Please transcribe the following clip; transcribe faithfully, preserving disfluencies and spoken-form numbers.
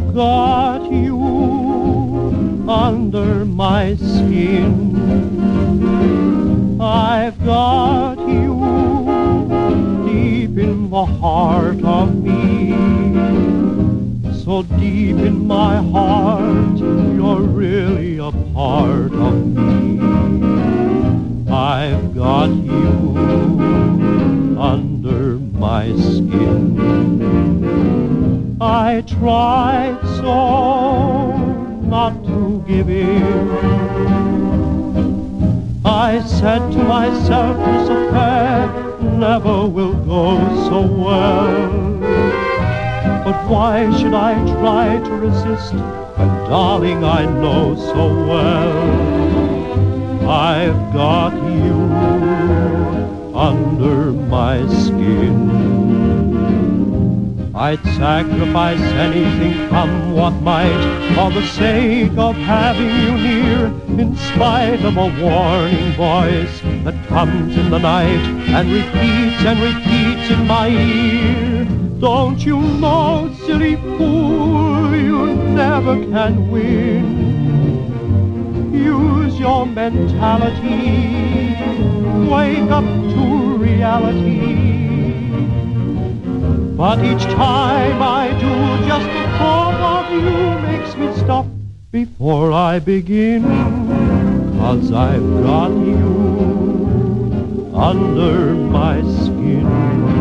I've got you under my skin. I've got you deep in the heart of me. So deep in my heart, you're really a part of me. I've got you under my skin. I tried so not to give in. I said to myself, this affair never will go so well. But why should I try to resist when, darling, I know so well I've got you under my skin. I'd sacrifice anything, come what might, for the sake of having you near, in spite of a warning voice that comes in the night and repeats and repeats in my ear. Don't you know, silly fool, you never can win. Use your mentality, wake up to reality. But each time I do, just the thought of you makes me stop before I begin. 'Cause I've got you under my skin.